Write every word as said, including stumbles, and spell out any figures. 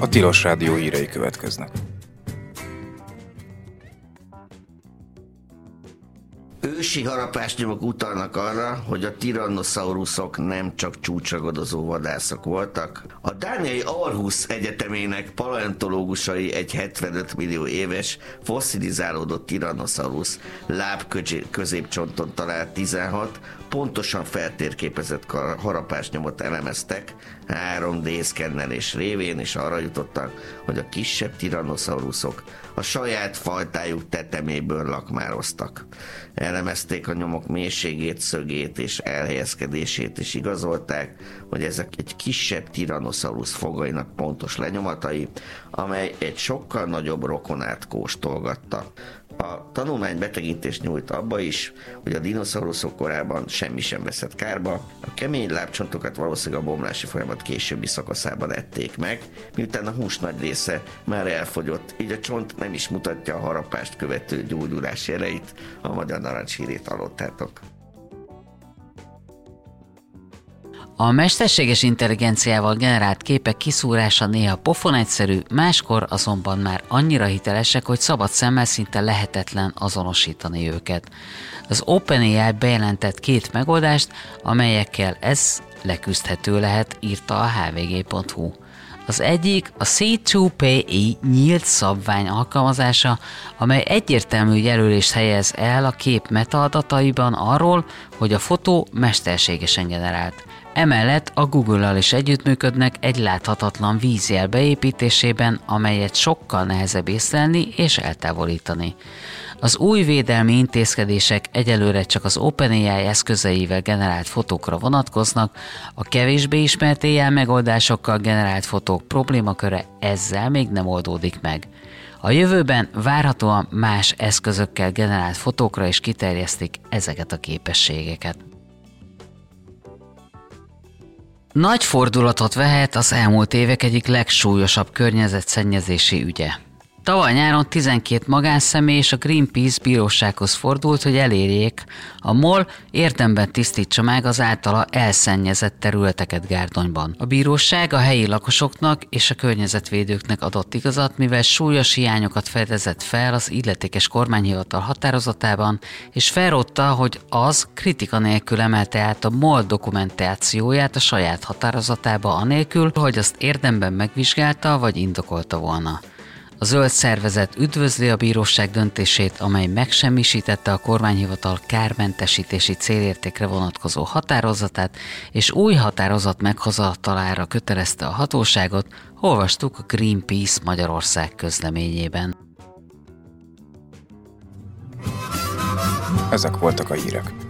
Tilos Rádió hírei következnek. Ősi harapásnyomok utalnak arra, hogy a Tyrannosaurusok nem csak csúcsragadozó vadászok voltak. A dániai Aarhus Egyetemének paleontológusai egy hetvenöt millió éves fosszilizálódott Tyrannosaurus lábközépcsonton talált tizenhat pontosan feltérképezett harapásnyomot elemeztek három dé szkennelés révén, és arra jutottak, hogy a kisebb Tyrannosaurusok a saját fajtájuk teteméből lakmároztak. Elemezték a nyomok mélységét, szögét és elhelyezkedését, és igazolták, hogy ezek egy kisebb Tyrannosaurus fogainak pontos lenyomatai, amely egy sokkal nagyobb rokonát kóstolgatta. A tanulmány betekintést nyújt abba is, hogy a dinoszauruszok korában semmi sem veszett kárba, a kemény lábcsontokat valószínűleg a bomlási folyamat későbbi szakaszában ették meg, miután a hús nagy része már elfogyott, így a csont nem is mutatja a harapást követő gyógyulás jeleit. A Magyar Narancs hírét hallottátok. A mesterséges intelligenciával generált képek kiszúrása néha pofon egyszerű, máskor azonban már annyira hitelesek, hogy szabad szemmel szinte lehetetlen azonosítani őket. Az OpenAI bejelentett két megoldást, amelyekkel ez leküzdhető lehet, írta a há vé gé pont hú. Az egyik a cé kettő pé i nyílt szabvány alkalmazása, amely egyértelmű jelölést helyez el a kép metaadataiban arról, hogy a fotó mesterségesen generált. Emellett a Google-al is együttműködnek egy láthatatlan vízjel beépítésében, amelyet sokkal nehezebb észlelni és eltávolítani. Az új védelmi intézkedések egyelőre csak az OpenAI eszközeivel generált fotókra vonatkoznak, a kevésbé ismert á i megoldásokkal generált fotók problémaköre ezzel még nem oldódik meg. A jövőben várhatóan más eszközökkel generált fotókra is kiterjesztik ezeket a képességeket. Nagy fordulatot vehet az elmúlt évek egyik legsúlyosabb környezetszennyezési ügye. Tavaly nyáron tizenkét magánszemély és a Greenpeace bírósághoz fordult, hogy elérjék, a MOL érdemben tisztítsa meg az általa elszennyezett területeket Gárdonyban. A bíróság a helyi lakosoknak és a környezetvédőknek adott igazat, mivel súlyos hiányokat fedezett fel az illetékes kormányhivatal határozatában, és felrótta, hogy az kritika nélkül emelte át a MOL dokumentációját a saját határozatába anélkül, hogy azt érdemben megvizsgálta vagy indokolta volna. A zöld szervezet üdvözli a bíróság döntését, amely megsemmisítette a kormányhivatal kármentesítési célértékre vonatkozó határozatát, és új határozat meghozatalára kötelezte a hatóságot, olvastuk a Greenpeace Magyarország közleményében. Ezek voltak a hírek.